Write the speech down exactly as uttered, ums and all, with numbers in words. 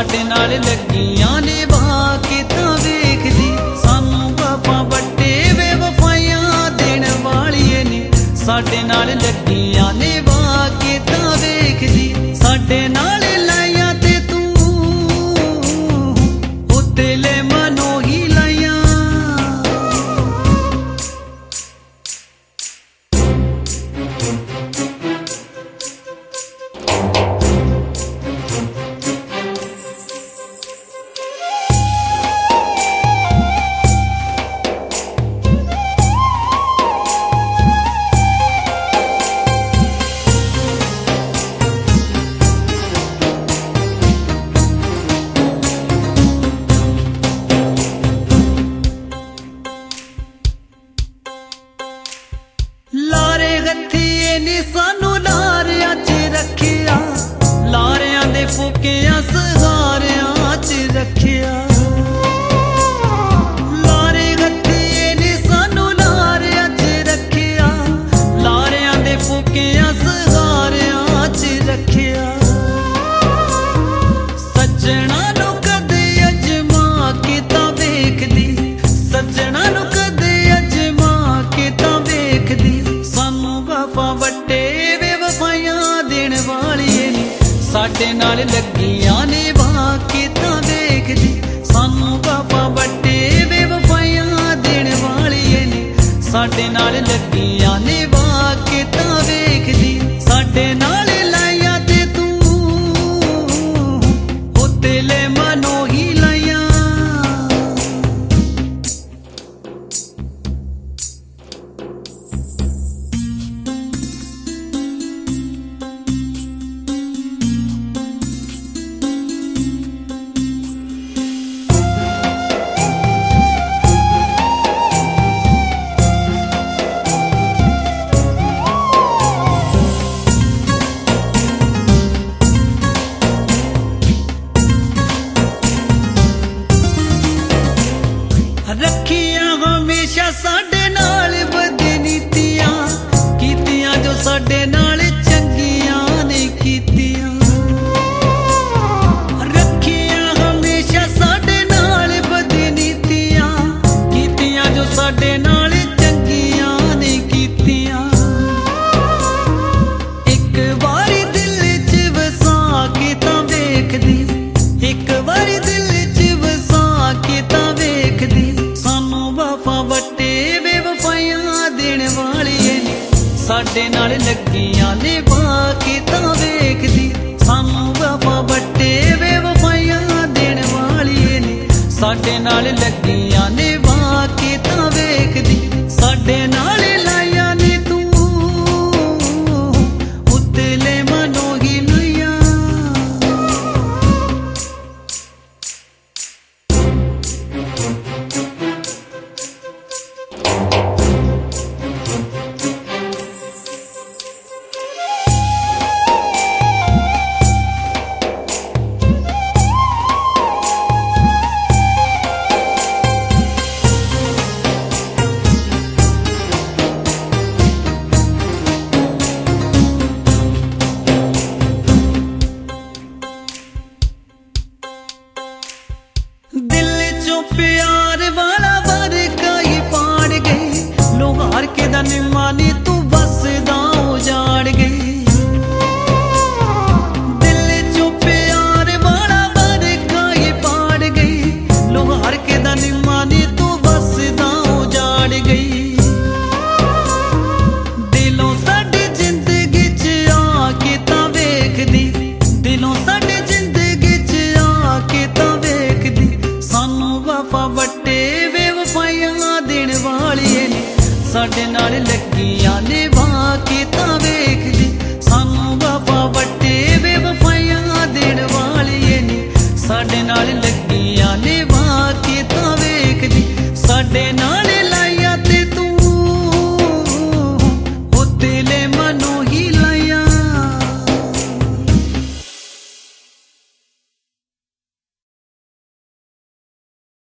साडे नाल लगियां ने वाके तां वेखदी सानू वफा वड्डे बेवफाइयां देण वालिए ने साडे नाल लगियां ने वाके तां वेखदी साडे नाल लाइयां ते तू ओ दिले मनो ही लाइयां लारे गत्थिए नी सानू लारियां च रखिया लारियां दे फुकियां सहारियां च रखिया लारे गत्थिए नी सानू लारियां च रखिया लारियां दे फुकियां सहारियां च रखिया सज्जना नू कदे अजमा के तां वेखदी सज्जना नू कदे अजमा के तां वेखदी सानू वफा वड्डे बेवफाइयां देण वालिए ने साडे नाल लगियां ने वाके तां वेखदी सानू वफा वड्डे बेवफाइयां देण वालिए ने साडे नाल लगियां ने वाके तां वेखदी साडे नाल लाइयां ते तू ओ दिले मनो ही लाइयां रखियां हमेशा साडे नाल बदनीतियां कीतियां जो साडे नाल चंगियां नहीं कीतियां रखियां हमेशा साडे नाल बदनीतियां कीतियां जो साडे नाल चंगियां नहीं कीतियां एक बारी दिल च वसा के तां वेखदी एक बारी दिल च वसा के तां वेखदी सानू वफा वड्डे बेवफाइयां देण वालिए ने साडे नाल लगियां ने वाके तां वेखदी सानू वफा वड्डे बेवफाइयां देण वालिए ने साडे नाल लगियां ने वाके तां वेखदी साडे नाल लाइयां ने तू ओ दिले मनो ही लाइयां दिल चो प्यार वाला वर्का ही पाड़ गई लोहार के दा निमानी तू बसदा उजाड़ गई दिल चो प्यार वाला वर्का ही पाड़ गई लोहार के दा निमानी तू बसदा उजाड़ गई दिलों साडी जिंदगी च आके तां वेखदी दिलों साडी जिंदगी च आके तां वेखदी सानू वफा वड्डे बेवफाइयां देण वालिए ने साडे नाल लगियां ने वाके तां वेखदी सानू वफा वड्डे बेवफाइयां देण वालिए ने साडे नाल लगियां ने वाके तां वेखदी साडे नाल